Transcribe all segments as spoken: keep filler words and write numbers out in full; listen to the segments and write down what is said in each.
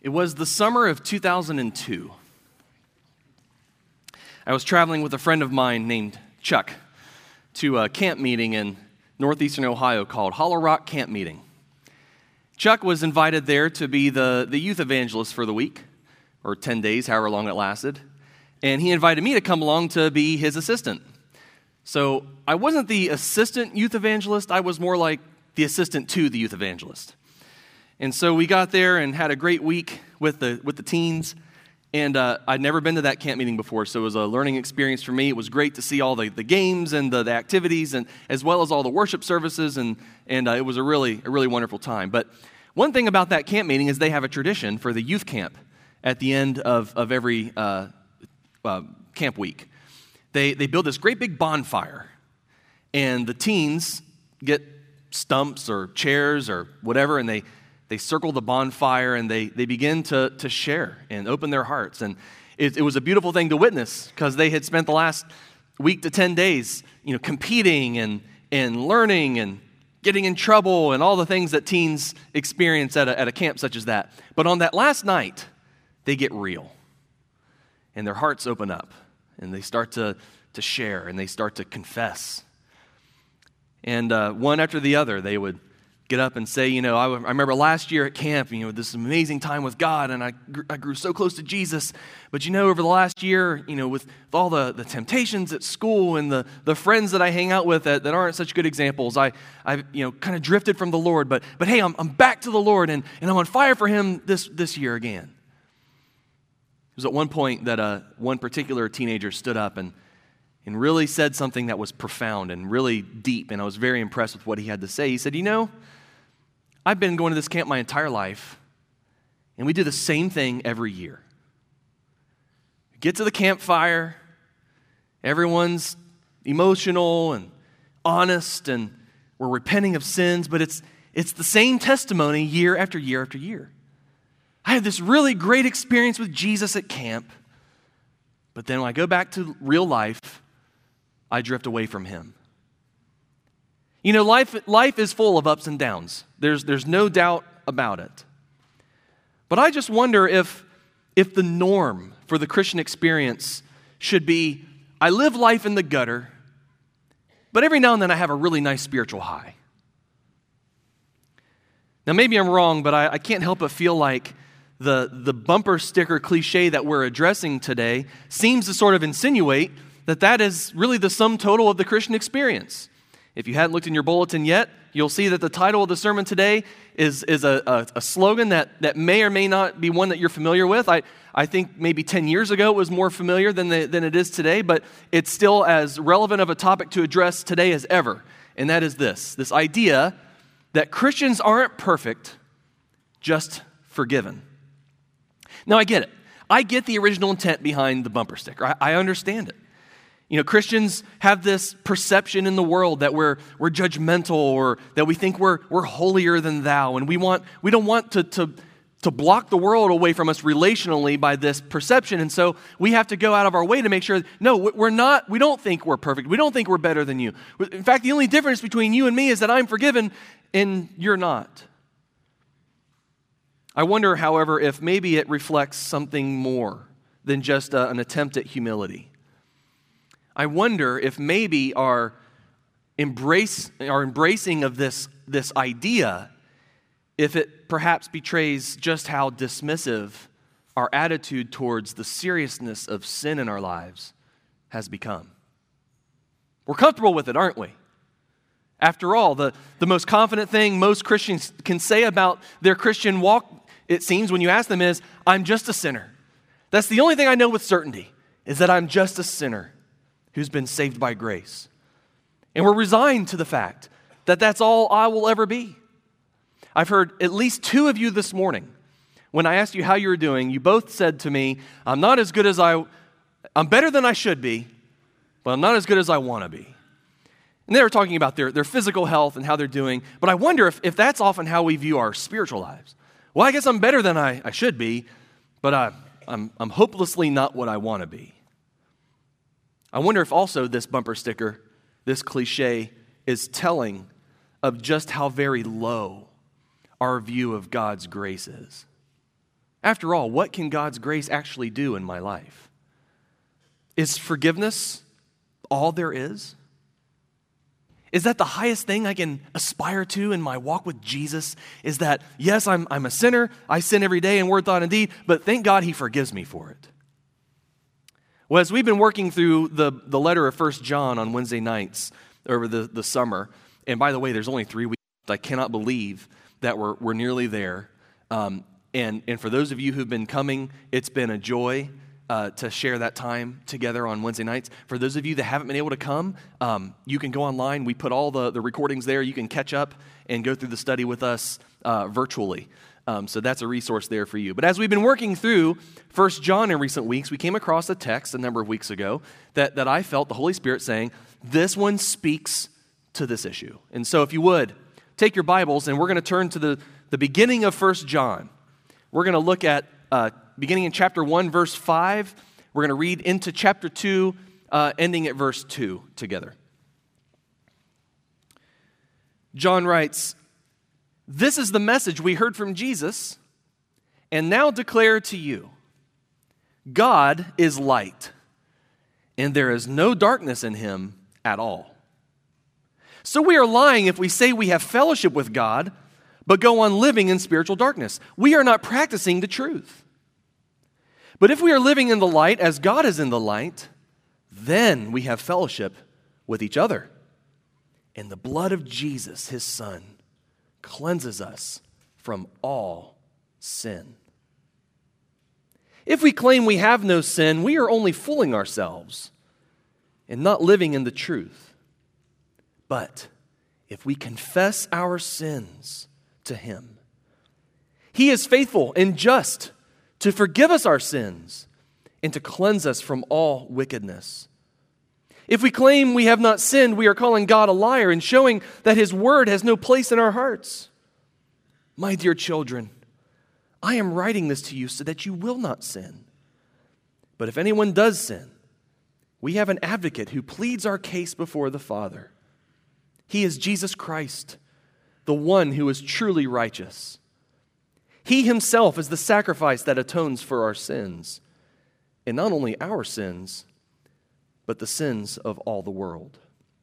It was the summer of two thousand two. I was traveling with a friend of mine named Chuck to a camp meeting in northeastern Ohio called Hollow Rock Camp Meeting. Chuck was invited there to be the, the youth evangelist for the week, or ten days, however long it lasted. And he invited me to come along to be his assistant. So I wasn't the assistant youth evangelist, I was more like the assistant to the youth evangelist. And so we got there and had a great week with the with the teens. And uh, I'd never been to that camp meeting before, so it was a learning experience for me. It was great to see all the, the games and the, the activities, and as well as all the worship services, and and uh, it was a really a really wonderful time. But one thing about that camp meeting is they have a tradition for the youth camp at the end of of every uh, uh, camp week. They they build this great big bonfire, and the teens get stumps or chairs or whatever, and they. They circle the bonfire and they, they begin to, to share and open their hearts. And it, it was a beautiful thing to witness because they had spent the last week to ten days, you know, competing and, and learning and getting in trouble and all the things that teens experience at a, at a camp such as that. But on that last night, they get real and their hearts open up and they start to, to share and they start to confess. And uh, one after the other, they would get up and say, you know, I, I remember last year at camp, you know, this amazing time with God, and I, gr- I grew so close to Jesus. But, you know, over the last year, you know, with, with all the, the temptations at school and the, the friends that I hang out with that, that aren't such good examples, I, I you know, kind of drifted from the Lord. But, but hey, I'm, I'm back to the Lord, and, and I'm on fire for Him this, this year again. It was at one point that uh, one particular teenager stood up and, and really said something that was profound and really deep, and I was very impressed with what he had to say. He said, you know, I've been going to this camp my entire life, and we do the same thing every year. Get to the campfire, everyone's emotional and honest, and we're repenting of sins, but it's it's the same testimony year after year after year. I had this really great experience with Jesus at camp, but then when I go back to real life, I drift away from Him. You know, life life is full of ups and downs. There's there's no doubt about it. But I just wonder if if the norm for the Christian experience should be, I live life in the gutter, but every now and then I have a really nice spiritual high. Now maybe I'm wrong, but I, I can't help but feel like the, the bumper sticker cliche that we're addressing today seems to sort of insinuate that that is really the sum total of the Christian experience. If you hadn't looked in your bulletin yet, you'll see that the title of the sermon today is, is a, a, a slogan that, that may or may not be one that you're familiar with. I, I think maybe ten years ago it was more familiar than, the, than it is today, but it's still as relevant of a topic to address today as ever. And that is this, this idea that Christians aren't perfect, just forgiven. Now I get it. I get the original intent behind the bumper sticker. I, I understand it. You know, Christians have this perception in the world that we're we're judgmental or that we think we're we're holier than thou, and we want we don't want to to to block the world away from us relationally by this perception, and so we have to go out of our way to make sure. No, we're not. We don't think we're perfect. We don't think we're better than you. In fact, the only difference between you and me is that I'm forgiven and you're not. I wonder, however, if maybe it reflects something more than just uh, an attempt at humility. I wonder if maybe our embrace, our embracing of this, this idea, if it perhaps betrays just how dismissive our attitude towards the seriousness of sin in our lives has become. We're comfortable with it, aren't we? After all, the, the most confident thing most Christians can say about their Christian walk, it seems, when you ask them is, I'm just a sinner. That's the only thing I know with certainty, is that I'm just a sinner who's been saved by grace. And we're resigned to the fact that that's all I will ever be. I've heard at least two of you this morning, when I asked you how you were doing, you both said to me, I'm not as good as I, I'm better than I should be, but I'm not as good as I want to be. And they were talking about their, their physical health and how they're doing, but I wonder if, if that's often how we view our spiritual lives. Well, I guess I'm better than I, I should be, but I, I'm, I'm hopelessly not what I want to be. I wonder if also this bumper sticker, this cliche, is telling of just how very low our view of God's grace is. After all, what can God's grace actually do in my life? Is forgiveness all there is? Is that the highest thing I can aspire to in my walk with Jesus? Is that, yes, I'm, I'm a sinner, I sin every day in word, thought, and deed, but thank God he forgives me for it. Well, as we've been working through the, the letter of First John on Wednesday nights over the, the summer, and by the way, there's only three weeks. I cannot believe that we're, we're nearly there. Um, and, and for those of you who've been coming, it's been a joy Uh, to share that time together on Wednesday nights. For those of you that haven't been able to come, um, you can go online. We put all the, the recordings there. You can catch up and go through the study with us uh, virtually. Um, so that's a resource there for you. But as we've been working through First John in recent weeks, we came across a text a number of weeks ago that, that I felt the Holy Spirit saying, this one speaks to this issue. And so if you would, take your Bibles and we're going to turn to the, the beginning of First John. We're going to look at uh, beginning in chapter one, verse five. We're going to read into chapter two, uh, ending at verse two together. John writes, "This is the message we heard from Jesus and now declare to you. God is light, and there is no darkness in him at all. So we are lying if we say we have fellowship with God, but go on living in spiritual darkness. We are not practicing the truth. But if we are living in the light as God is in the light, then we have fellowship with each other. And the blood of Jesus, his Son, cleanses us from all sin. If we claim we have no sin, we are only fooling ourselves and not living in the truth. But if we confess our sins to him, he is faithful and just to forgive us our sins and to cleanse us from all wickedness. If we claim we have not sinned, we are calling God a liar and showing that his word has no place in our hearts. My dear children, I am writing this to you so that you will not sin. But if anyone does sin, we have an advocate who pleads our case before the Father. He is Jesus Christ, the one who is truly righteous. He himself is the sacrifice that atones for our sins, and not only our sins, but the sins of all the world."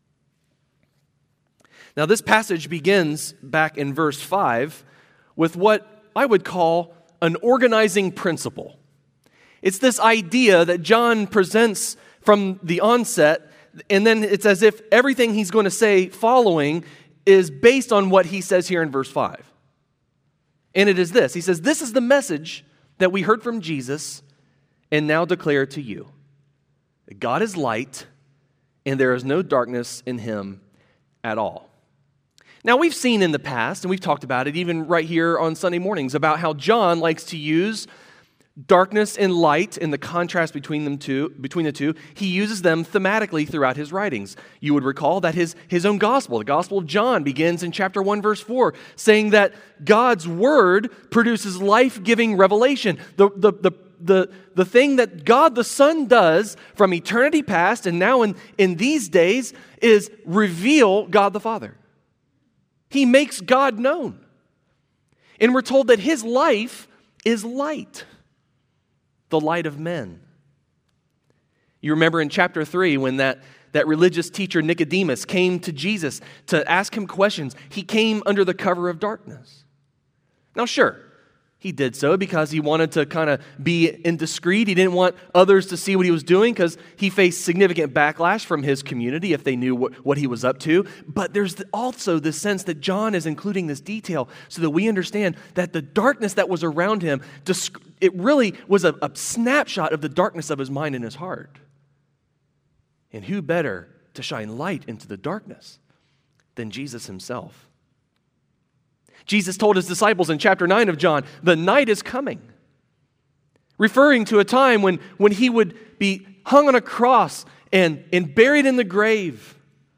Now, this passage begins back in verse five with what I would call an organizing principle. It's this idea that John presents from the onset, and then it's as if everything he's going to say following is based on what he says here in verse five. And it is this. He says, "This is the message that we heard from Jesus and now declare to you. God is light, and there is no darkness in him at all." Now, we've seen in the past, and we've talked about it even right here on Sunday mornings, about how John likes to use darkness and light and the contrast between them two, between the two. He uses them thematically throughout his writings. You would recall that his, his own gospel, the Gospel of John, begins in chapter one, verse four, saying that God's word produces life-giving revelation. The, the, the, the, the thing that God the Son does from eternity past and now in, in these days is reveal God the Father. He makes God known. And we're told that his life is light. The light of men. You remember in chapter three when that, that religious teacher Nicodemus came to Jesus to ask him questions. He came under the cover of darkness. Now sure, he did so because he wanted to kind of be indiscreet. He didn't want others to see what he was doing because he faced significant backlash from his community if they knew what, what he was up to. But there's also this sense that John is including this detail so that we understand that the darkness that was around him, it really was a, a snapshot of the darkness of his mind and his heart. And who better to shine light into the darkness than Jesus himself? Jesus told his disciples in chapter nine of John, "The night is coming," referring to a time when, when he would be hung on a cross and, and buried in the grave.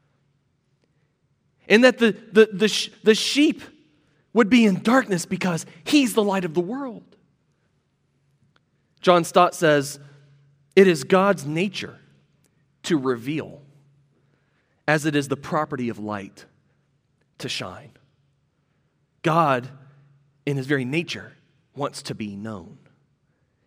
And that the, the, the, the sheep would be in darkness because he's the light of the world. John Stott says, "It is God's nature to reveal, as it is the property of light to shine." God, in his very nature, wants to be known.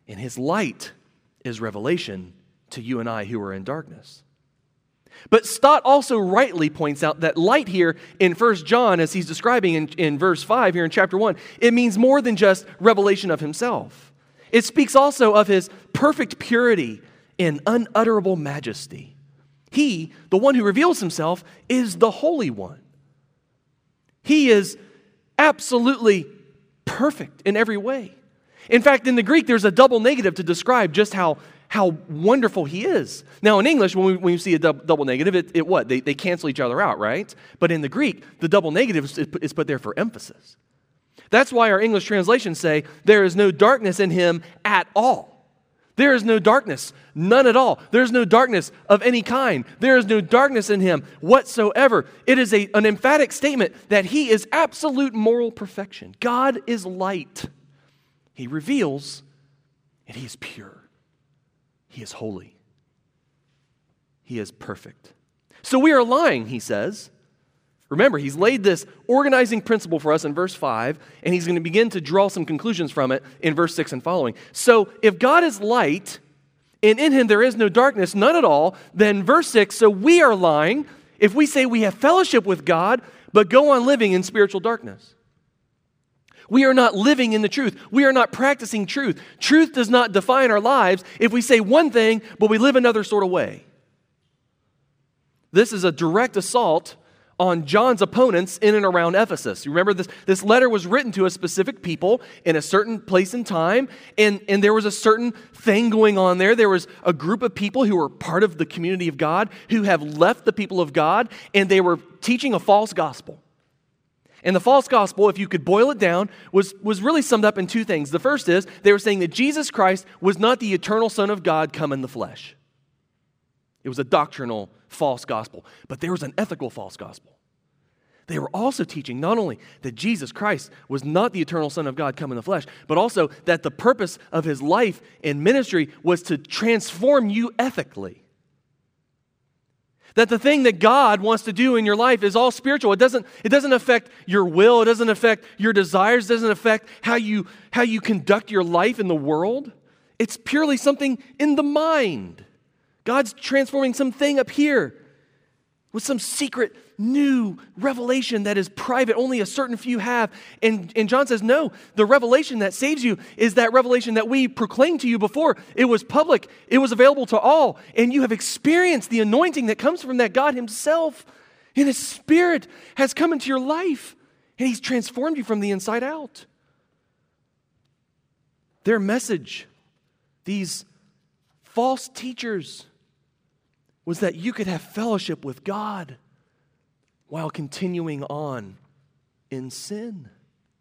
and his light is revelation to you and I who are in darkness. But Stott also rightly points out that light here in First John, as he's describing in, in verse five here in chapter one, it means more than just revelation of himself. It speaks also of his perfect purity and unutterable majesty. He, the one who reveals himself, is the Holy One. He is absolutely perfect in every way. In fact, in the Greek, there's a double negative to describe just how how wonderful he is. Now, in English, when we, when we see a dub, double negative, it, it what? They, they cancel each other out, right? But in the Greek, the double negative is, is put there for emphasis. That's why our English translations say, there is no darkness in him at all. There is no darkness, none at all. There's no darkness of any kind. There is no darkness in him whatsoever. It is a, an emphatic statement that he is absolute moral perfection. God is light. He reveals, and he is pure. He is holy. He is perfect. So we are lying, he says. Remember, he's laid this organizing principle for us in verse five, and he's going to begin to draw some conclusions from it in verse six and following. So if God is light, and in him there is no darkness, none at all, then verse six, so we are lying if we say we have fellowship with God, but go on living in spiritual darkness. We are not living in the truth. We are not practicing truth. Truth does not define our lives if we say one thing, but we live another sort of way. This is a direct assault on John's opponents in and around Ephesus. You remember this, this letter was written to a specific people in a certain place and time, and, and there was a certain thing going on there. There was a group of people who were part of the community of God who have left the people of God, and they were teaching a false gospel. And the false gospel, if you could boil it down, was, was really summed up in two things. The first is they were saying that Jesus Christ was not the eternal Son of God come in the flesh. It was a doctrinal false gospel, but there was an ethical false gospel. They were also teaching not only that Jesus Christ was not the eternal Son of God come in the flesh, but also that the purpose of his life and ministry was to transform you ethically. That the thing that God wants to do in your life is all spiritual. It doesn't, it doesn't affect your will. It doesn't affect your desires. It doesn't affect how you, how you conduct your life in the world. It's purely something in the mind. God's transforming something up here with some secret new revelation that is private, only a certain few have. And, and John says, no, the revelation that saves you is that revelation that we proclaimed to you before. It was public. It was available to all. And you have experienced the anointing that comes from that God himself. And his Spirit has come into your life. And he's transformed you from the inside out. Their message, these false teachers, was that you could have fellowship with God while continuing on in sin.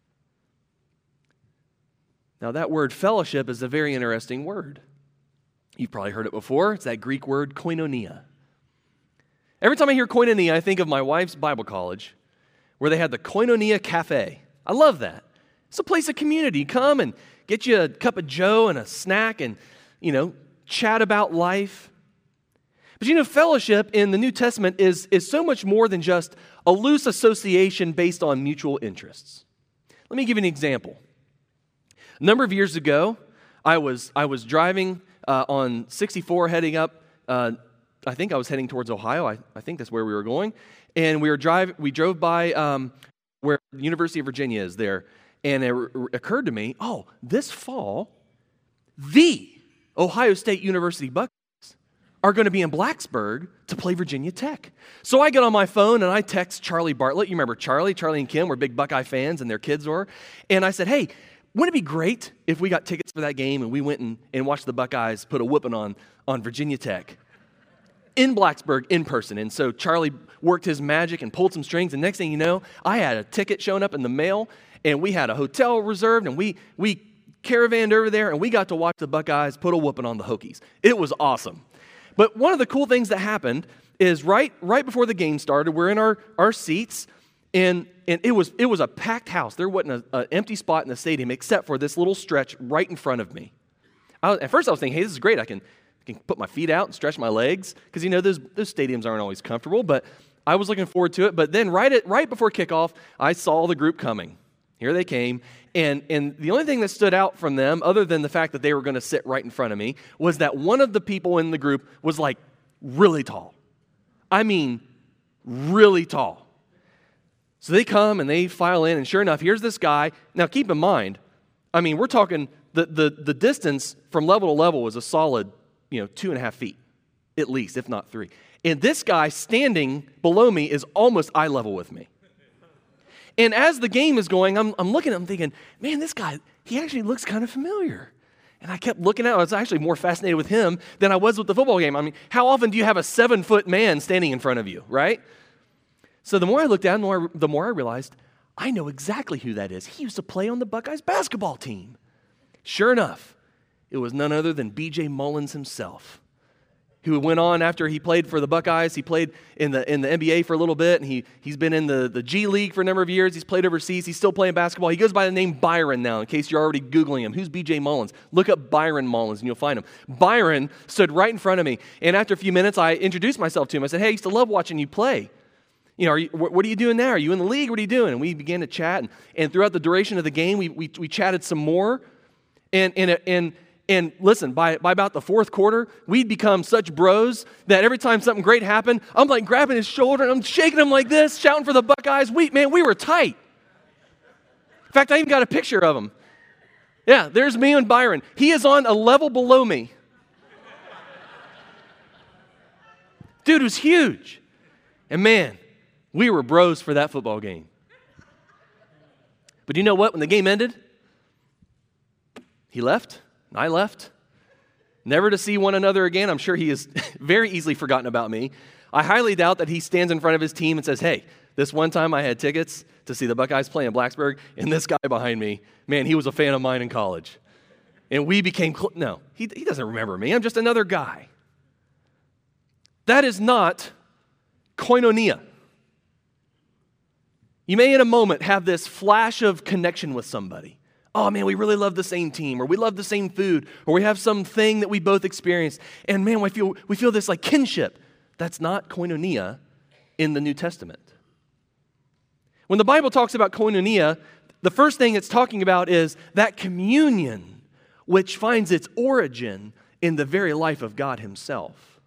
Now, that word fellowship is a very interesting word. You've probably heard it before. It's that Greek word koinonia. Every time I hear koinonia, I think of my wife's Bible college, where they had the Koinonia Cafe. I love that. It's a place of community. You come and get you a cup of joe and a snack and, you know, chat about life. But you know, fellowship in the New Testament is, is so much more than just a loose association based on mutual interests. Let me give you an example. A number of years ago, I was I was driving uh, on sixty-four heading up, uh, I think I was heading towards Ohio. I, I think that's where we were going. And we were drive, we drove by um, where the University of Virginia is there. And it r- occurred to me, oh, this fall, the Ohio State University Buckeyes are going to be in Blacksburg to play Virginia Tech. So I get on my phone and I text Charlie Bartlett. You remember Charlie? Charlie and Kim were big Buckeye fans and their kids were. And I said, hey, wouldn't it be great if we got tickets for that game and we went and, and watched the Buckeyes put a whooping on, on Virginia Tech in Blacksburg in person? And so Charlie worked his magic and pulled some strings. And next thing you know, I had a ticket showing up in the mail and we had a hotel reserved and we we caravanned over there and we got to watch the Buckeyes put a whooping on the Hokies. It was awesome. But one of the cool things that happened is right right before the game started, we're in our, our seats, and, and it was it was a packed house. There wasn't an empty spot in the stadium except for this little stretch right in front of me. I was, at first I was thinking, hey, this is great. I can, I can put my feet out and stretch my legs because, you know, those, those stadiums aren't always comfortable. But I was looking forward to it. But then right at right before kickoff, I saw the group coming. Here they came, And, and the only thing that stood out from them, other than the fact that they were going to sit right in front of me, was that one of the people in the group was like really tall. I mean, really tall. So they come and they file in, and sure enough, here's this guy. Now keep in mind, I mean, we're talking, the, the, the distance from level to level was a solid, you know, two and a half feet, at least, if not three. And this guy standing below me is almost eye level with me. And as the game is going, I'm, I'm looking at him thinking, man, this guy, he actually looks kind of familiar. And I kept looking at him. I was actually more fascinated with him than I was with the football game. I mean, how often do you have a seven-foot man standing in front of you, right? So the more I looked at him, the more, the more I realized, I know exactly who that is. He used to play on the Buckeyes basketball team. Sure enough, it was none other than B J Mullins himself, who went on after he played for the Buckeyes. He played in the in the N B A for a little bit, and he, he's been in the, the G League for a number of years. He's played overseas. He's still playing basketball. He goes by the name Byron now, in case you're already Googling him. Who's B J Mullins? Look up Byron Mullins, and you'll find him. Byron stood right in front of me, and after a few minutes, I introduced myself to him. I said, hey, I used to love watching you play. You know, are you, what are you doing now? Are you in the league? What are you doing? And we began to chat, and, and throughout the duration of the game, we we, we chatted some more, and and and And listen, by, by about the fourth quarter, we'd become such bros that every time something great happened, I'm like grabbing his shoulder and I'm shaking him like this, shouting for the Buckeyes. We, man, we were tight. In fact, I even got a picture of him. Yeah, there's me and Byron. He is on a level below me. Dude was huge. And man, we were bros for that football game. But you know what? When the game ended, he left. And I left, never to see one another again. I'm sure he has very easily forgotten about me. I highly doubt that he stands in front of his team and says, hey, this one time I had tickets to see the Buckeyes play in Blacksburg, and this guy behind me, man, he was a fan of mine in college. And we became close. No, he, he doesn't remember me. I'm just another guy. That is not koinonia. You may in a moment have this flash of connection with somebody. Oh, man, we really love the same team, or we love the same food, or we have something that we both experienced. And, man, we feel, we feel this like kinship. That's not koinonia in the New Testament. When the Bible talks about koinonia, the first thing it's talking about is that communion which finds its origin in the very life of God himself.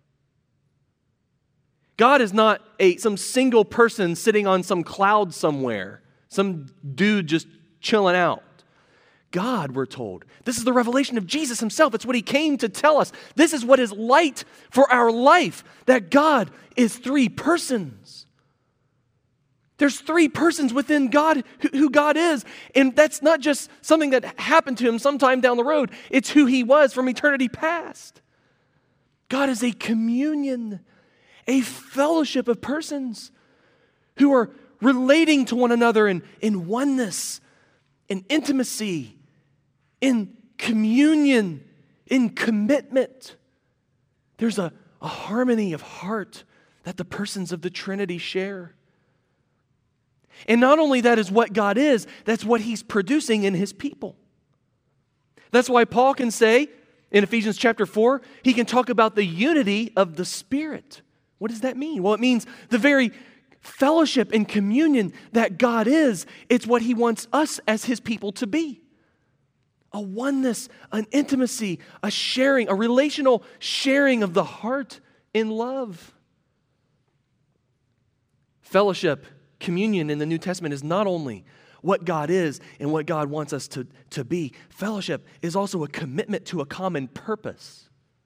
God is not a some single person sitting on some cloud somewhere, some dude just chilling out. God, we're told. This is the revelation of Jesus himself. It's what he came to tell us. This is what is light for our life, that God is three persons. There's three persons within God, who God is. And that's not just something that happened to him sometime down the road. It's who he was from eternity past. God is a communion, a fellowship of persons who are relating to one another in, in oneness, in intimacy, in communion, in commitment. There's a, a harmony of heart that the persons of the Trinity share. And not only that is what God is, that's what he's producing in his people. That's why Paul can say in Ephesians chapter four, he can talk about the unity of the Spirit. What does that mean? Well, it means the very fellowship and communion that God is. It's what he wants us as his people to be. A oneness, an intimacy, a sharing, a relational sharing of the heart in love. Fellowship, communion in the New Testament is not only what God is and what God wants us to, to be. Fellowship is also a commitment to a common purpose.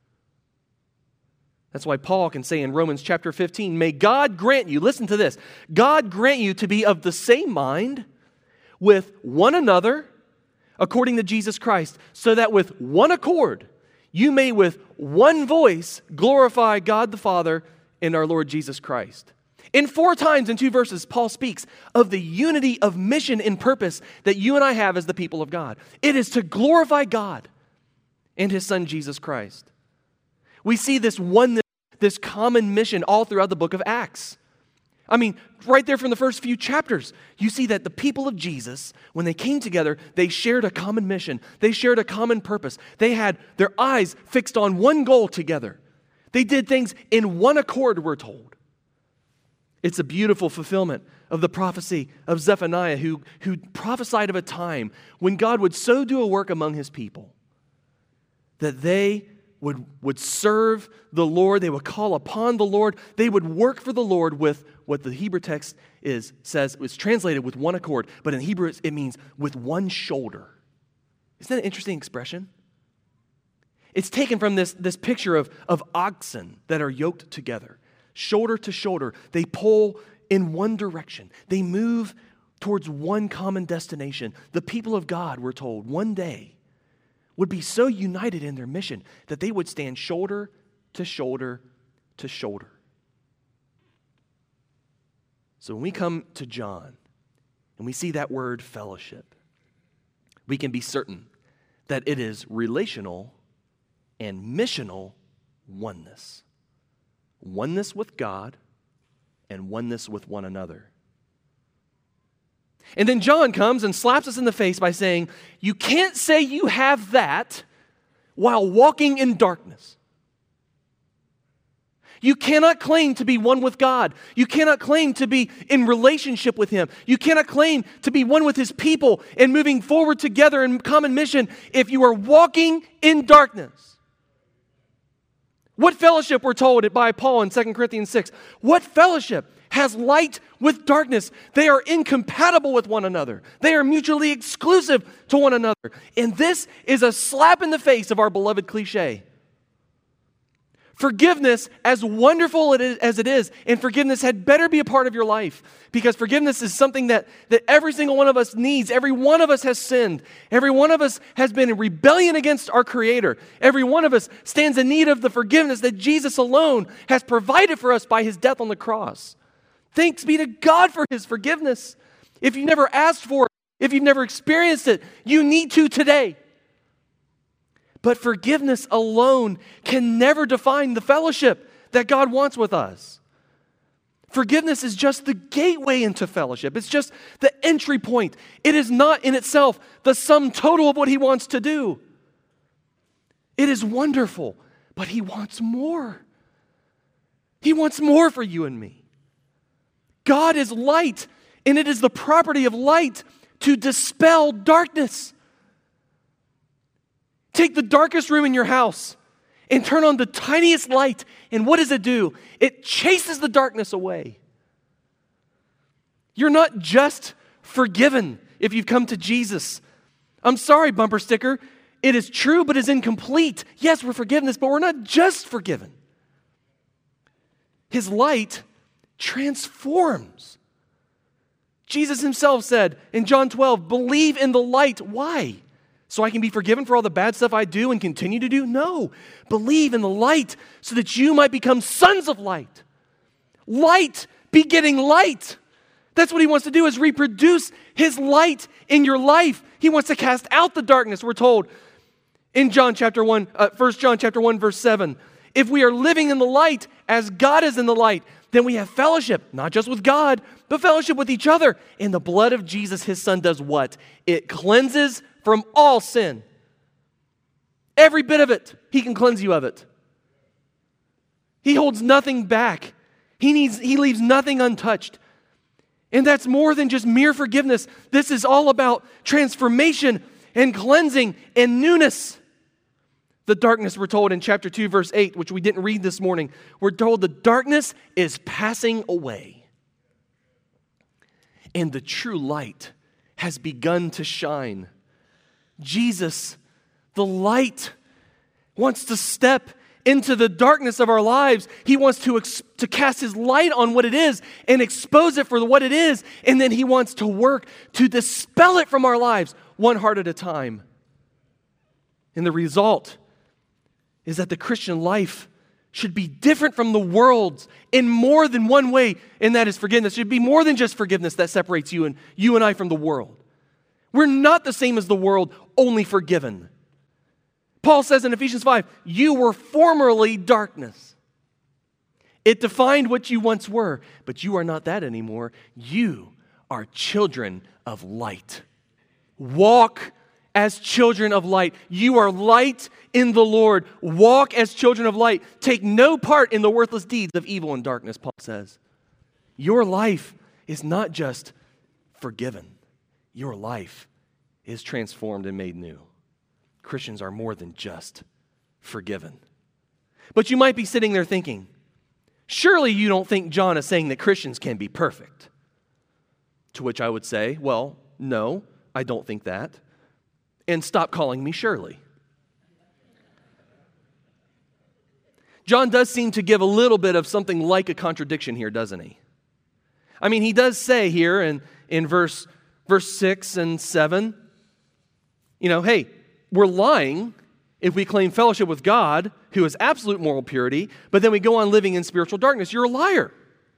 That's why Paul can say in Romans chapter fifteen, may God grant you, listen to this, God grant you to be of the same mind with one another according to Jesus Christ, so that with one accord you may with one voice glorify God the Father and our Lord Jesus Christ. In four times in two verses, Paul speaks of the unity of mission and purpose that you and I have as the people of God. It is to glorify God and his Son Jesus Christ. We see this oneness, this common mission all throughout the book of Acts. I mean, right there from the first few chapters, you see that the people of Jesus, when they came together, they shared a common mission. They shared a common purpose. They had their eyes fixed on one goal together. They did things in one accord, we're told. It's a beautiful fulfillment of the prophecy of Zephaniah, who, who prophesied of a time when God would so do a work among his people that they would, would serve the Lord, they would call upon the Lord, they would work for the Lord with what the Hebrew text is says is translated with one accord, but in Hebrew it means with one shoulder. Isn't that an interesting expression? It's taken from this, this picture of, of oxen that are yoked together, shoulder to shoulder. They pull in one direction. They move towards one common destination. The people of God, we're told, one day would be so united in their mission that they would stand shoulder to shoulder to shoulder. So when we come to John and we see that word fellowship, we can be certain that it is relational and missional oneness. Oneness with God and oneness with one another. And then John comes and slaps us in the face by saying, you can't say you have that while walking in darkness. You cannot claim to be one with God. You cannot claim to be in relationship with Him. You cannot claim to be one with His people and moving forward together in common mission if you are walking in darkness. What fellowship, we're told by Paul in Second Corinthians six, what fellowship has light with darkness? They are incompatible with one another. They are mutually exclusive to one another. And this is a slap in the face of our beloved cliche. Forgiveness, as wonderful it is, as it is, and forgiveness had better be a part of your life, because forgiveness is something that, that every single one of us needs. Every one of us has sinned. Every one of us has been in rebellion against our Creator. Every one of us stands in need of the forgiveness that Jesus alone has provided for us by His death on the cross. Thanks be to God for His forgiveness. If you've never asked for it, if you've never experienced it, you need to today. But forgiveness alone can never define the fellowship that God wants with us. Forgiveness is just the gateway into fellowship. It's just the entry point. It is not in itself the sum total of what He wants to do. It is wonderful, but He wants more. He wants more for you and me. God is light, and it is the property of light to dispel darkness. Take the darkest room in your house and turn on the tiniest light, and what does it do? It chases the darkness away. You're not just forgiven if you've come to Jesus. I'm sorry, bumper sticker. It is true, but is incomplete. Yes, we're forgiveness, but we're not just forgiven. His light transforms. Jesus Himself said in John twelve, believe in the light. Why? So I can be forgiven for all the bad stuff I do and continue to do? No. Believe in the light so that you might become sons of light. Light begetting light. That's what He wants to do, is reproduce His light in your life. He wants to cast out the darkness, we're told in John chapter one, uh, First John chapter one, verse seven. If we are living in the light as God is in the light, then we have fellowship, not just with God, but fellowship with each other. And the blood of Jesus, His Son, does what? It cleanses from all sin. Every bit of it, He can cleanse you of it. He holds nothing back. He needs, He leaves nothing untouched. And that's more than just mere forgiveness. This is all about transformation and cleansing and newness. The darkness, we're told in chapter two, verse eight, which we didn't read this morning, we're told the darkness is passing away. And the true light has begun to shine. Jesus, the light, wants to step into the darkness of our lives. He wants to, ex- to cast His light on what it is and expose it for what it is. And then He wants to work to dispel it from our lives, one heart at a time. And the result is that the Christian life should be different from the world's in more than one way, and that is forgiveness. It should be more than just forgiveness that separates you and you and I from the world. We're not the same as the world, only forgiven. Paul says in Ephesians five, you were formerly darkness. It defined what you once were, but you are not that anymore. You are children of light. Walk as children of light. You are light in the Lord. Walk as children of light. Take no part in the worthless deeds of evil and darkness, Paul says. Your life is not just forgiven. Your life is transformed and made new. Christians are more than just forgiven. But you might be sitting there thinking, surely you don't think John is saying that Christians can be perfect. To which I would say, well, no, I don't think that. And stop calling me Shirley. John does seem to give a little bit of something like a contradiction here, doesn't he? I mean, he does say here in, in verse, verse six and seven, you know, hey, we're lying if we claim fellowship with God, who is absolute moral purity, but then we go on living in spiritual darkness. You're a liar.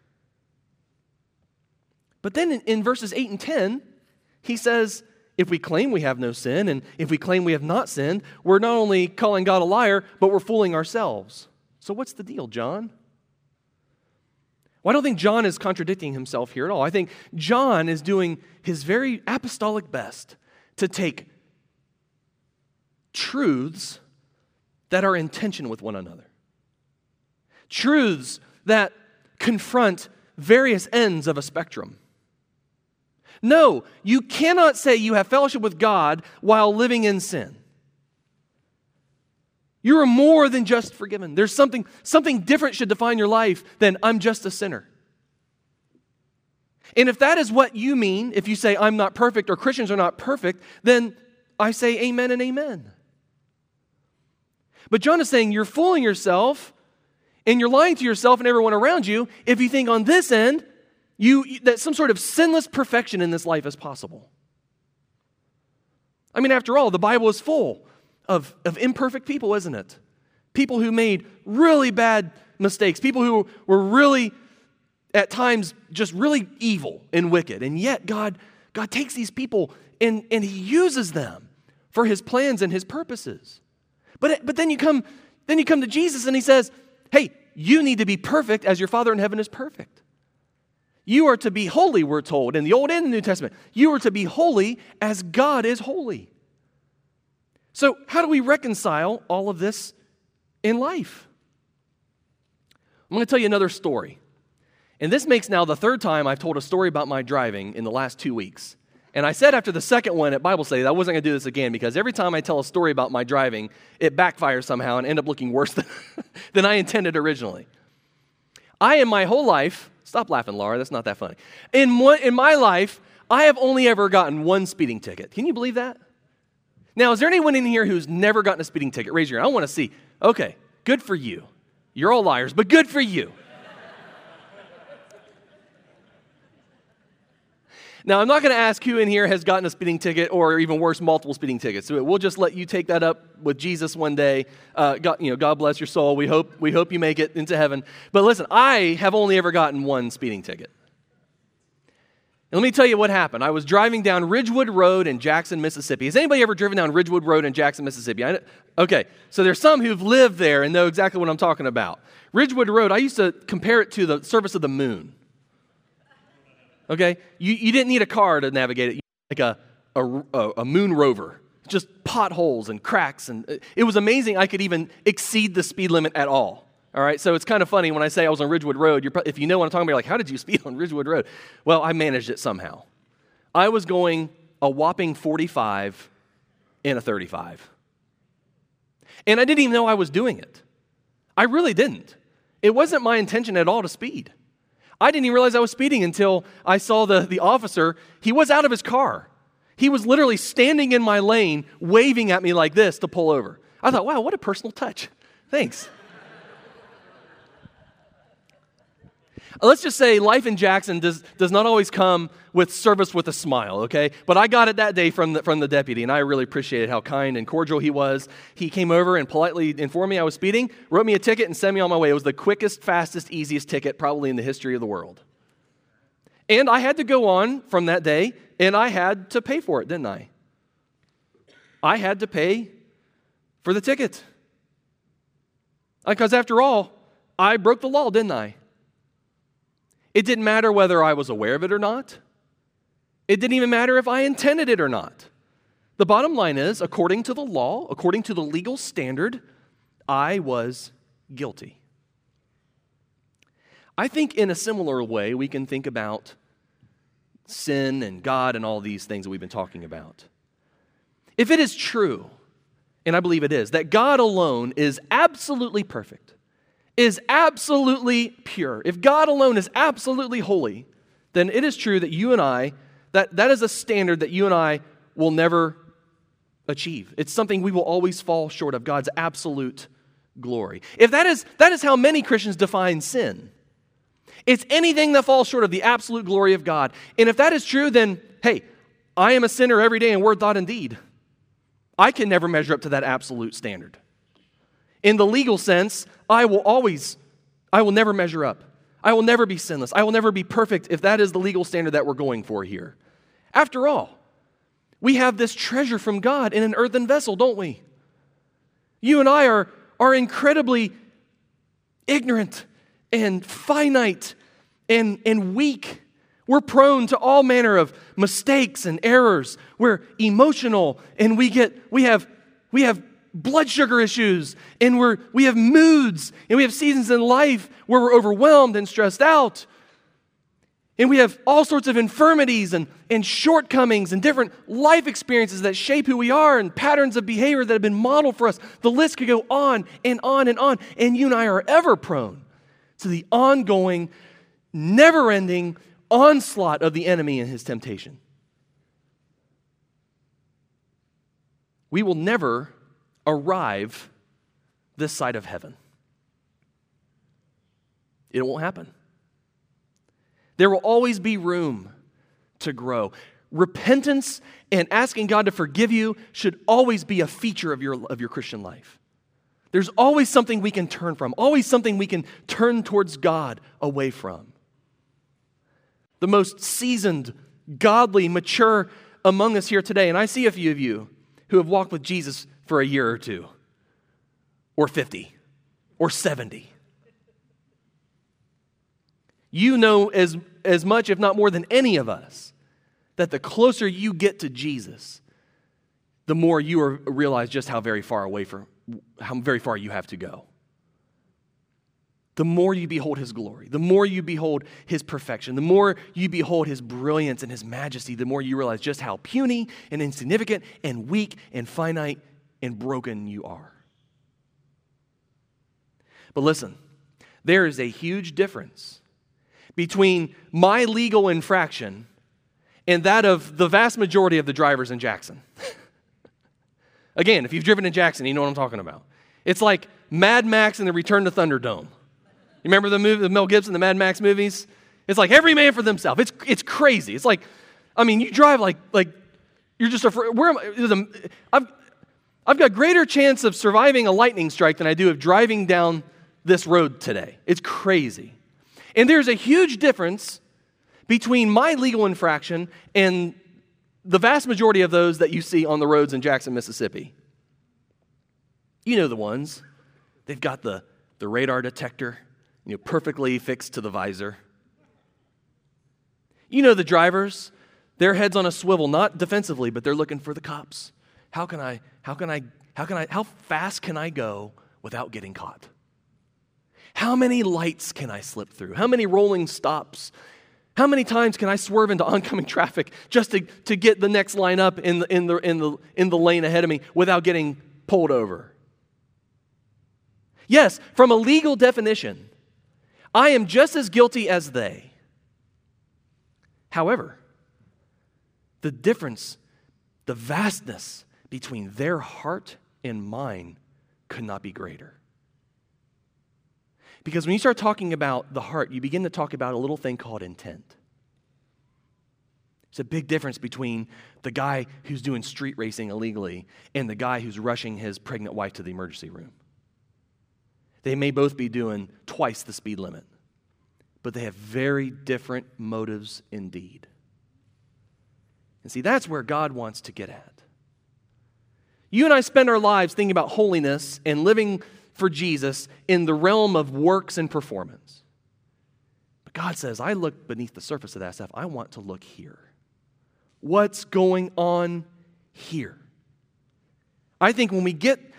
But then in, in verses eight and ten, he says, if we claim we have no sin, and if we claim we have not sinned, we're not only calling God a liar, but we're fooling ourselves. So what's the deal, John? Well, I don't think John is contradicting himself here at all. I think John is doing his very apostolic best to take truths that are in tension with one another. Truths that confront various ends of a spectrum. No, you cannot say you have fellowship with God while living in sin. You are more than just forgiven. There's something, something different should define your life than I'm just a sinner. And if that is what you mean, if you say I'm not perfect or Christians are not perfect, then I say amen and amen. But John is saying you're fooling yourself and you're lying to yourself and everyone around you if you think on this end you that some sort of sinless perfection in this life is possible. I mean, after all, the Bible is full of, of imperfect people, isn't it? People who made really bad mistakes, people who were really, at times, just really evil and wicked. And yet God, God takes these people and, and He uses them for His plans and His purposes. But, but then you come, then you come to Jesus and He says, hey, you need to be perfect as your Father in heaven is perfect. You are to be holy, we're told, in the Old and the New Testament. You are to be holy as God is holy. So how do we reconcile all of this in life? I'm going to tell you another story. And this makes now the third time I've told a story about my driving in the last two weeks. And I said after the second one at Bible study that I wasn't going to do this again because every time I tell a story about my driving, it backfires somehow and end up looking worse than, than I intended originally. I, in my whole life, stop laughing, Laura, that's not that funny. In, one, in my life, I have only ever gotten one speeding ticket. Can you believe that? Now, is there anyone in here who's never gotten a speeding ticket? Raise your hand. I want to see. Okay, good for you. You're all liars, but good for you. Now, I'm not going to ask who in here has gotten a speeding ticket or even worse, multiple speeding tickets. So we'll just let you take that up with Jesus one day. Uh, God, you know, God bless your soul. We hope, we hope you make it into heaven. But listen, I have only ever gotten one speeding ticket. And let me tell you what happened. I was driving down Ridgewood Road in Jackson, Mississippi. Has anybody ever driven down Ridgewood Road in Jackson, Mississippi? I, okay, so there's some who've lived there and know exactly what I'm talking about. Ridgewood Road, I used to compare it to the surface of the moon. Okay, you, you didn't need a car to navigate it. You like a, a, a moon rover, just potholes and cracks. And it was amazing I could even exceed the speed limit at all. All right, so it's kind of funny when I say I was on Ridgewood Road, you're, if you know what I'm talking about, you're like, how did you speed on Ridgewood Road? Well, I managed it somehow. I was going a whopping forty-five in a thirty-five. And I didn't even know I was doing it. I really didn't. It wasn't my intention at all to speed. I didn't even realize I was speeding until I saw the, the officer. He was out of his car. He was literally standing in my lane, waving at me like this to pull over. I thought, wow, what a personal touch. Thanks. Let's just say life in Jackson does, does not always come with service with a smile, okay? But I got it that day from the, from the deputy, and I really appreciated how kind and cordial he was. He came over and politely informed me I was speeding, wrote me a ticket, and sent me on my way. It was the quickest, fastest, easiest ticket probably in the history of the world. And I had to go on from that day, and I had to pay for it, didn't I? I had to pay for the ticket. Because after all, I broke the law, didn't I? It didn't matter whether I was aware of it or not. It didn't even matter if I intended it or not. The bottom line is, according to the law, according to the legal standard, I was guilty. I think in a similar way we can think about sin and God and all these things that we've been talking about. If it is true, and I believe it is, that God alone is absolutely perfect, is absolutely pure, if God alone is absolutely holy, then it is true that you and I, that, that is a standard that you and I will never achieve. It's something we will always fall short of, God's absolute glory. If that is, that is how many Christians define sin. It's anything that falls short of the absolute glory of God. And if that is true, then, hey, I am a sinner every day in word, thought, and deed. I can never measure up to that absolute standard. In the legal sense, I will always, I will never measure up. I will never be sinless. I will never be perfect if that is the legal standard that we're going for here. After all, we have this treasure from God in an earthen vessel, don't we? You and I are, are incredibly ignorant and finite and, and weak. We're prone to all manner of mistakes and errors. We're emotional and we get we have we have blood sugar issues and we're we have moods and we have seasons in life where we're overwhelmed and stressed out. And we have all sorts of infirmities and, and shortcomings and different life experiences that shape who we are and patterns of behavior that have been modeled for us. The list could go on and on and on. And you and I are ever prone to the ongoing, never-ending onslaught of the enemy and his temptation. We will never arrive this side of heaven. It won't happen. There will always be room to grow. Repentance and asking God to forgive you should always be a feature of your, of your Christian life. There's always something we can turn from, always something we can turn towards God away from. The most seasoned, godly, mature among us here today, and I see a few of you who have walked with Jesus for a year or two, or fifty, or seventy. You know as, as much, if not more than any of us, that the closer you get to Jesus, the more you are, realize just how very far away from, how very far you have to go. The more you behold His glory, the more you behold His perfection, the more you behold His brilliance and His majesty, the more you realize just how puny and insignificant and weak and finite and broken you are. But listen, there is a huge difference between my legal infraction and that of the vast majority of the drivers in Jackson. Again, if you've driven in Jackson, you know what I'm talking about. It's like Mad Max and the Return to Thunderdome. You remember the movie, the Mel Gibson, the Mad Max movies? It's like every man for themselves. It's it's crazy. It's like, I mean, you drive like like you're just afraid. Where am I? I've I've got greater chance of surviving a lightning strike than I do of driving down this road today. It's crazy. And there's a huge difference between my legal infraction and the vast majority of those that you see on the roads in Jackson, Mississippi. You know the ones. They've got the, the radar detector, you know, perfectly fixed to the visor. You know the drivers. Their head's on a swivel, not defensively, but they're looking for the cops. How can I, how can I, how can I, how fast can I go without getting caught? How many lights can I slip through? How many rolling stops? How many times can I swerve into oncoming traffic just to, to get the next line up in the, in, the, in, the, in the lane ahead of me without getting pulled over? Yes, from a legal definition, I am just as guilty as they. However, the difference, the vastness between their heart and mine could not be greater. Because when you start talking about the heart, you begin to talk about a little thing called intent. There's a big difference between the guy who's doing street racing illegally and the guy who's rushing his pregnant wife to the emergency room. They may both be doing twice the speed limit, but they have very different motives indeed. And see, that's where God wants to get at. You and I spend our lives thinking about holiness and living for Jesus in the realm of works and performance. But God says, I look beneath the surface of that stuff. I want to look here. What's going on here? I think when we get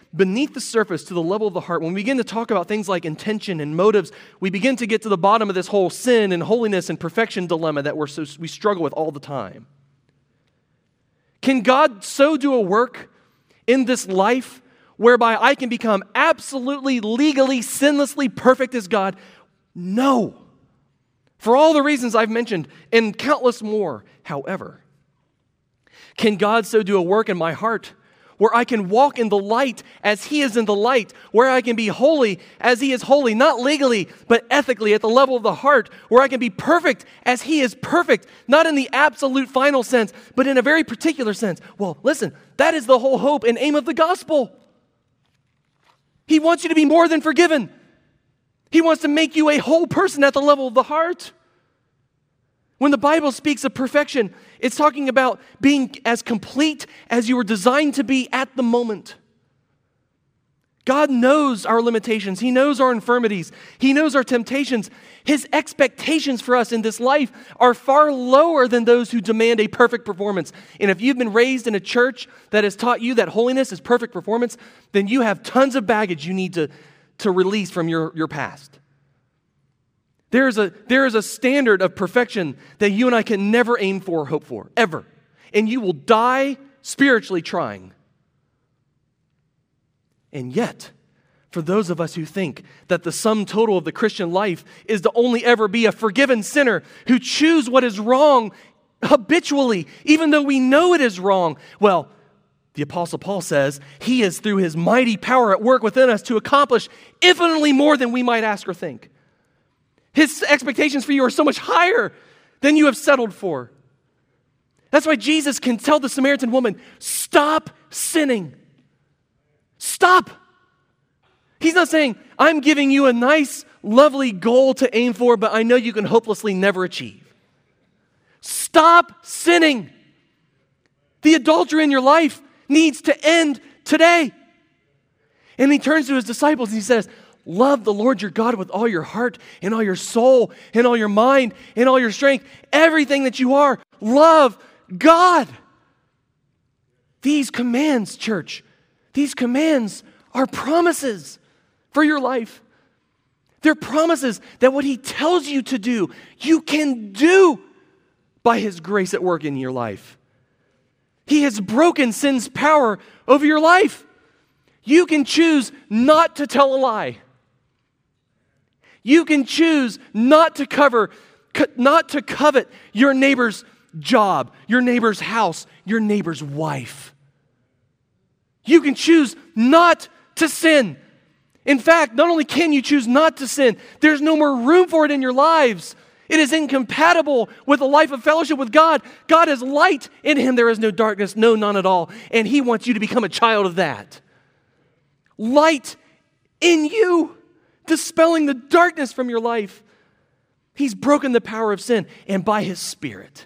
beneath the surface to the level of the heart, when we begin to talk about things like intention and motives, we begin to get to the bottom of this whole sin and holiness and perfection dilemma that we're so, we struggle with all the time. Can God so do a work in this life whereby I can become absolutely, legally, sinlessly perfect as God? No. For all the reasons I've mentioned and countless more. However, can God so do a work in my heart where I can walk in the light as He is in the light, where I can be holy as He is holy, not legally, but ethically at the level of the heart, where I can be perfect as He is perfect, not in the absolute final sense, but in a very particular sense? Well, listen, that is the whole hope and aim of the gospel. He wants you to be more than forgiven. He wants to make you a whole person at the level of the heart. When the Bible speaks of perfection, it's talking about being as complete as you were designed to be at the moment. God knows our limitations. He knows our infirmities. He knows our temptations. His expectations for us in this life are far lower than those who demand a perfect performance. And if you've been raised in a church that has taught you that holiness is perfect performance, then you have tons of baggage you need to, to release from your, your past. There is a, there is a standard of perfection that you and I can never aim for or hope for, ever. And you will die spiritually trying. And yet, for those of us who think that the sum total of the Christian life is to only ever be a forgiven sinner who choose what is wrong habitually, even though we know it is wrong, well, the Apostle Paul says He is through His mighty power at work within us to accomplish infinitely more than we might ask or think. His expectations for you are so much higher than you have settled for. That's why Jesus can tell the Samaritan woman, stop sinning. Stop. He's not saying, I'm giving you a nice, lovely goal to aim for, but I know you can hopelessly never achieve. Stop sinning. The adultery in your life needs to end today. And He turns to His disciples and He says, love the Lord your God with all your heart and all your soul and all your mind and all your strength. Everything that you are, love God. These commands, church, these commands are promises for your life. They're promises that what He tells you to do, you can do by His grace at work in your life. He has broken sin's power over your life. You can choose not to tell a lie. You can choose not to cover, not to covet your neighbor's job, your neighbor's house, your neighbor's wife. You can choose not to sin. In fact, not only can you choose not to sin, there's no more room for it in your lives. It is incompatible with a life of fellowship with God. God is light. In Him there is no darkness, no, none at all. And He wants you to become a child of that. Light in you, dispelling the darkness from your life. He's broken the power of sin. And by His Spirit,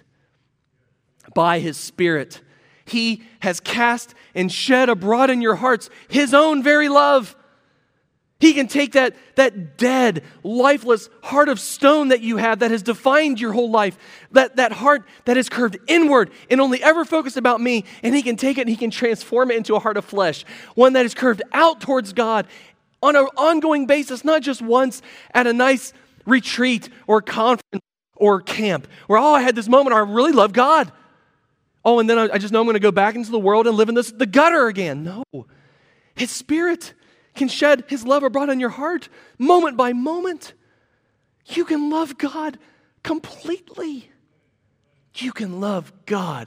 by His Spirit, He has cast and shed abroad in your hearts His own very love. He can take that, that dead, lifeless heart of stone that you have that has defined your whole life, that, that heart that is curved inward and only ever focused about me, and He can take it and He can transform it into a heart of flesh, one that is curved out towards God on an ongoing basis, not just once at a nice retreat or conference or camp, where, oh, I had this moment where I really love God. Oh, and then I, I just know I'm going to go back into the world and live in this, the gutter again. No. His Spirit can shed His love abroad in your heart moment by moment. You can love God completely. You can love God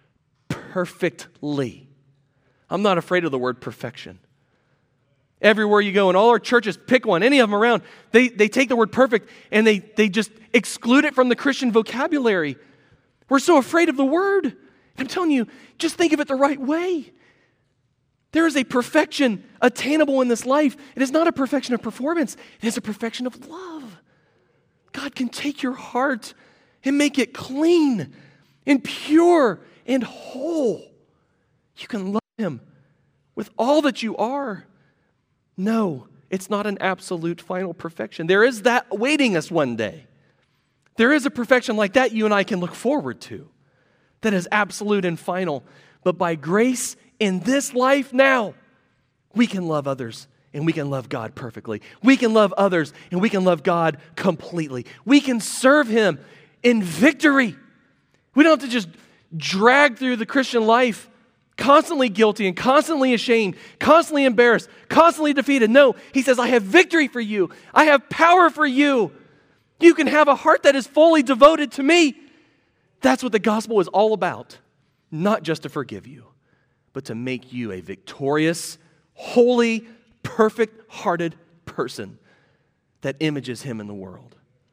perfectly. I'm not afraid of the word perfection. Everywhere you go, and all our churches, pick one, any of them around, they, they take the word perfect and they, they just exclude it from the Christian vocabulary. We're so afraid of the word. I'm telling you, just think of it the right way. There is a perfection attainable in this life. It is not a perfection of performance. It is a perfection of love. God can take your heart and make it clean and pure and whole. You can love Him with all that you are. No, it's not an absolute final perfection. There is that awaiting us one day. There is a perfection like that you and I can look forward to that is absolute and final. But by grace in this life now, We can love others and we can love God perfectly. We can love others and we can love God completely. We can serve Him in victory. We don't have to just drag through the Christian life constantly guilty and constantly ashamed, constantly embarrassed, constantly defeated. No, He says, I have victory for you. I have power for you. You can have a heart that is fully devoted to me. That's what the gospel is all about. Not just to forgive you, but to make you a victorious, holy, perfect-hearted person that images Him in the world.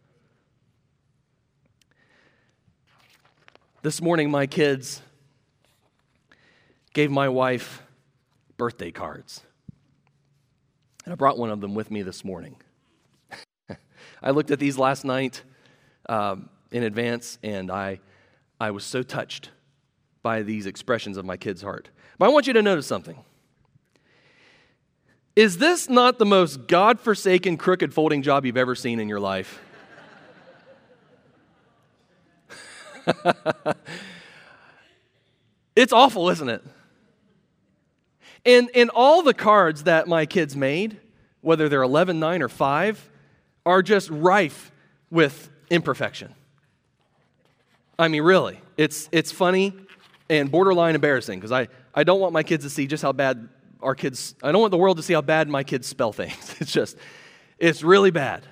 This morning, my kids gave my wife birthday cards. And I brought one of them with me this morning. I looked at these last night um, in advance, and I, I was so touched by these expressions of my kid's heart. But I want you to notice something. Is this not the most God-forsaken, crooked folding job you've ever seen in your life? It's awful, isn't it? And, and all the cards that my kids made, whether they're eleven, nine, or five, are just rife with imperfection. I mean, really, it's it's funny and borderline embarrassing because I, I don't want my kids to see just how bad our kids, I don't want the world to see how bad my kids spell things. It's just, it's really bad.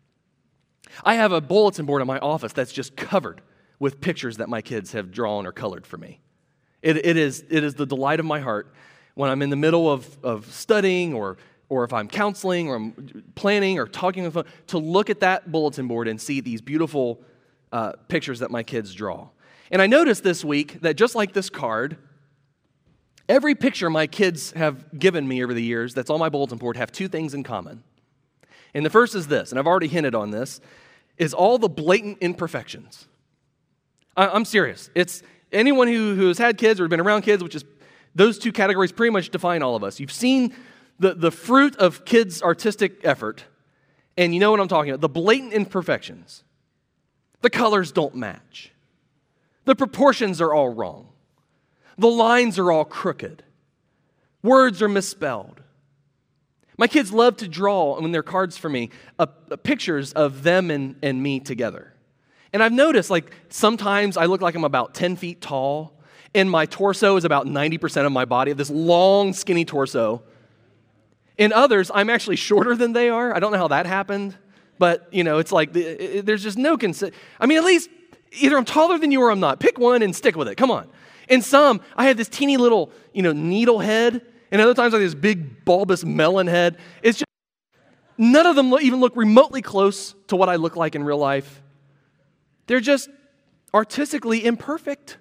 I have a bulletin board in my office that's just covered with pictures that my kids have drawn or colored for me. It, it is it is the delight of my heart when I'm in the middle of, of studying or or if I'm counseling or I'm planning or talking with them, to look at that bulletin board and see these beautiful uh, pictures that my kids draw. And I noticed this week that just like this card, every picture my kids have given me over the years that's on my bulletin board have two things in common. And the first is this, and I've already hinted on this, is all the blatant imperfections. I, I'm serious. It's anyone who, who has had kids or been around kids, which is those two categories pretty much define all of us. You've seen the, the fruit of kids' artistic effort, and you know what I'm talking about, the blatant imperfections. The colors don't match. The proportions are all wrong. The lines are all crooked. Words are misspelled. My kids love to draw, when they're cards for me, uh, uh, pictures of them and, and me together. And I've noticed, like, sometimes I look like I'm about ten feet tall, and my torso is about ninety percent of my body. I have this long, skinny torso. In others, I'm actually shorter than they are. I don't know how that happened, but, you know, it's like, it, it, there's just no consent. I mean, at least, either I'm taller than you or I'm not. Pick one and stick with it. Come on. In some, I had this teeny little, you know, needle head, and other times I had this big bulbous melon head. It's just, none of them look, even look remotely close to what I look like in real life. They're just artistically imperfect.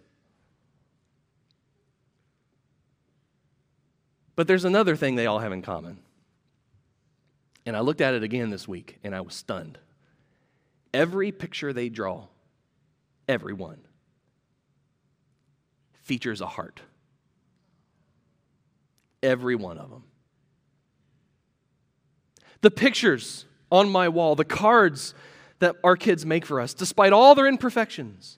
But there's another thing they all have in common. And I looked at it again this week, and I was stunned. Every picture they draw, every one, features a heart. Every one of them. The pictures on my wall, the cards that our kids make for us, despite all their imperfections,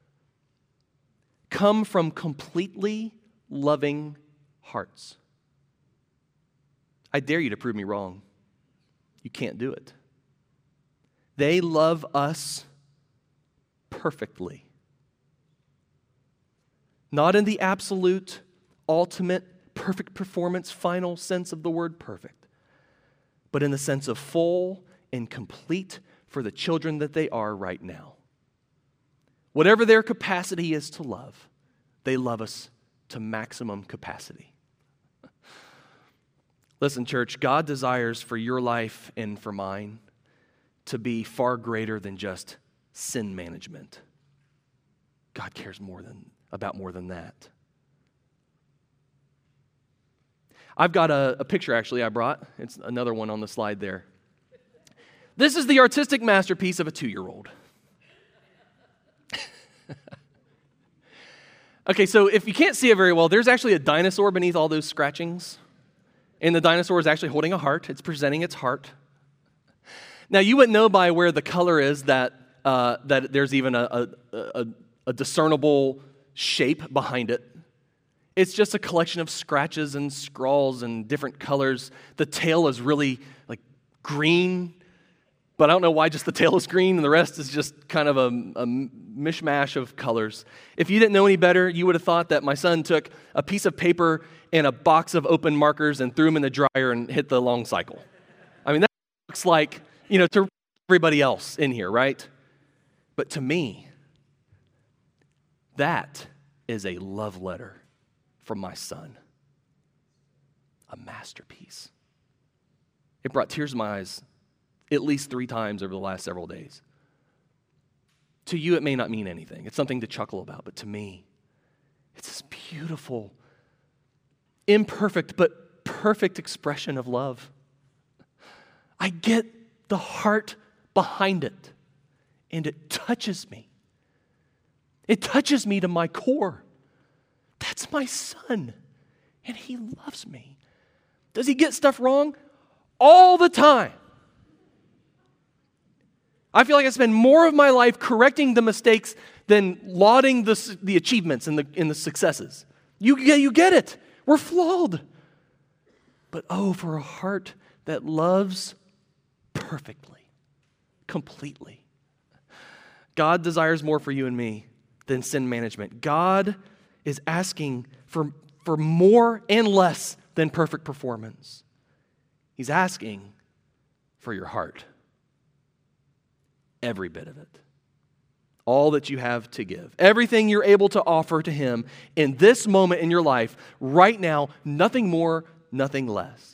come from completely loving hearts. I dare you to prove me wrong. You can't do it. They love us perfectly. Not in the absolute, ultimate, perfect performance, final sense of the word perfect, but in the sense of full and complete for the children that they are right now. Whatever their capacity is to love, they love us to maximum capacity. Listen, church, God desires for your life and for mine to be far greater than just sin management. God cares more than about more than that. I've got a, a picture, actually, I brought. It's another one on the slide there. This is the artistic masterpiece of a two-year-old. Okay, so if you can't see it very well, there's actually a dinosaur beneath all those scratchings. And the dinosaur is actually holding a heart. It's presenting its heart. Now, you wouldn't know by where the color is that uh, that there's even a, a, a, a discernible shape behind it. It's just a collection of scratches and scrawls and different colors. The tail is really like green, but I don't know why just the tail is green and the rest is just kind of a, a mishmash of colors. If you didn't know any better, you would have thought that my son took a piece of paper and a box of open markers and threw them in the dryer and hit the long cycle. I mean, that looks like, you know, to everybody else in here, right? But to me, that is a love letter from my son. A masterpiece. It brought tears to my eyes at least three times over the last several days. To you, it may not mean anything. It's something to chuckle about, but to me, it's this beautiful, imperfect, but perfect expression of love. I get the heart behind it, and it touches me. It touches me to my core. That's my son, and he loves me. Does he get stuff wrong? All the time. I feel like I spend more of my life correcting the mistakes than lauding the, the achievements and the, and the successes. You, you get it. We're flawed. But oh, for a heart that loves perfectly, completely. God desires more for you and me than sin management. God is asking for, for more and less than perfect performance. He's asking for your heart. Every bit of it. All that you have to give. Everything you're able to offer to Him in this moment in your life, right now, nothing more, nothing less.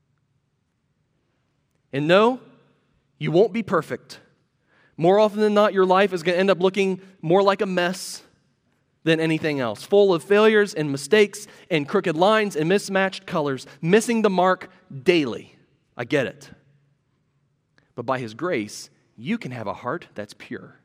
And no, you won't be perfect. More often than not, your life is going to end up looking more like a mess than anything else, full of failures and mistakes and crooked lines and mismatched colors, missing the mark daily. I get it. But by His grace, you can have a heart that's pure.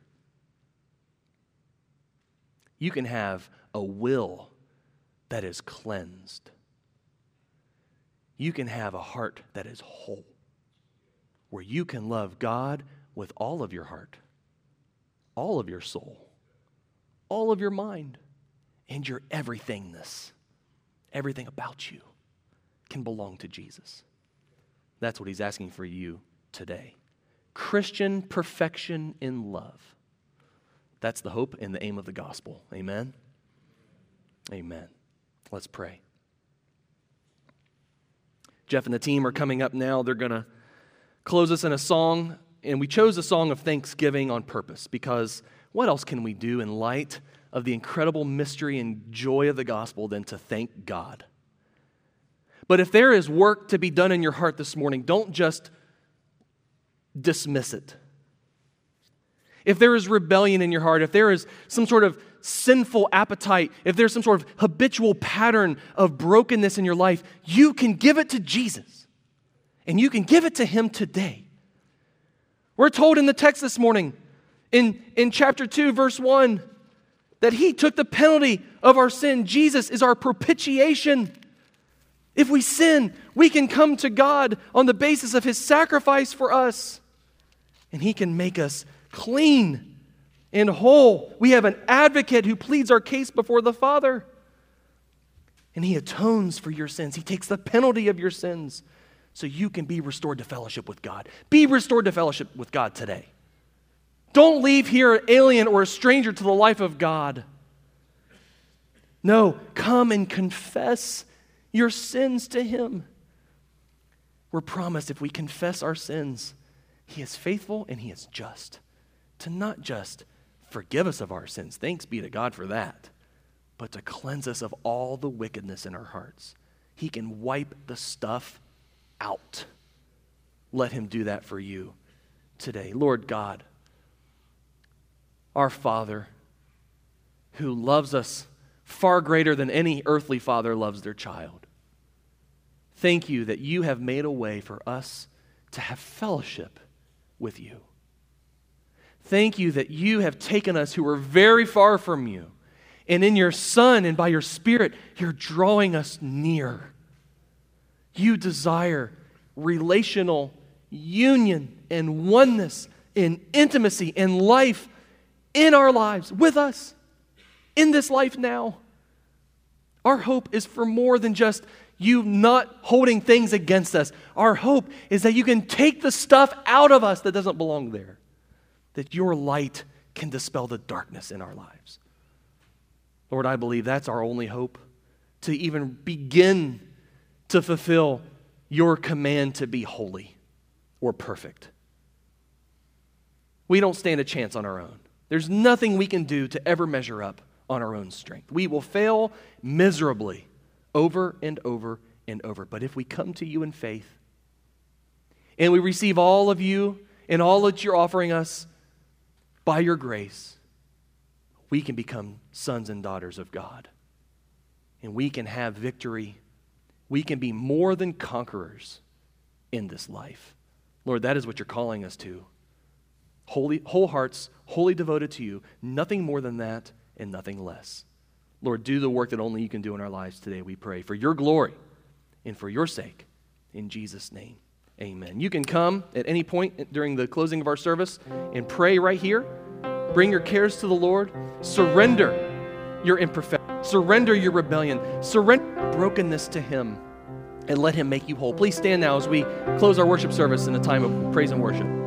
You can have a will that is cleansed. You can have a heart that is whole, where you can love God with all of your heart, all of your soul, all of your mind, and your everythingness. Everything about you can belong to Jesus. That's what He's asking for you today. Christian perfection in love. That's the hope and the aim of the gospel. Amen? Amen. Let's pray. Jeff and the team are coming up now. They're going to close us in a song. And we chose a song of thanksgiving on purpose because what else can we do in light of the incredible mystery and joy of the gospel than to thank God? But if there is work to be done in your heart this morning, don't just dismiss it. If there is rebellion in your heart, if there is some sort of sinful appetite, if there's some sort of habitual pattern of brokenness in your life, you can give it to Jesus. And you can give it to Him today. We're told in the text this morning, in, in chapter two, verse one, that He took the penalty of our sin. Jesus is our propitiation. If we sin, we can come to God on the basis of His sacrifice for us. And He can make us clean and whole. We have an advocate who pleads our case before the Father. And He atones for your sins. He takes the penalty of your sins so you can be restored to fellowship with God. Be restored to fellowship with God today. Don't leave here an alien or a stranger to the life of God. No, come and confess your sins to Him. We're promised if we confess our sins, He is faithful and He is just to not just forgive us of our sins, thanks be to God for that, but to cleanse us of all the wickedness in our hearts. He can wipe the stuff out. Let Him do that for you today. Lord God, our Father, who loves us far greater than any earthly father loves their child, thank You that You have made a way for us to have fellowship with You. Thank You that You have taken us who were very far from You, and in Your Son and by Your Spirit, You're drawing us near. You desire relational union and oneness and intimacy and life in our lives, with us, in this life now. Our hope is for more than just you not holding things against us. Our hope is that you can take the stuff out of us that doesn't belong there, that your light can dispel the darkness in our lives. Lord, I believe that's our only hope, to even begin to fulfill your command to be holy or perfect. We don't stand a chance on our own. There's nothing we can do to ever measure up on our own strength. We will fail miserably over and over and over. But if we come to you in faith and we receive all of you and all that you're offering us by your grace, we can become sons and daughters of God. And we can have victory. We can be more than conquerors in this life. Lord, that is what you're calling us to. Holy, whole hearts, wholly devoted to you. Nothing more than that and nothing less. Lord, do the work that only you can do in our lives today, we pray, for your glory and for your sake. In Jesus' name, amen. You can come at any point during the closing of our service and pray right here. Bring your cares to the Lord. Surrender your imperfection. Surrender your rebellion. Surrender brokenness to him and let him make you whole. Please stand now as we close our worship service in a time of praise and worship.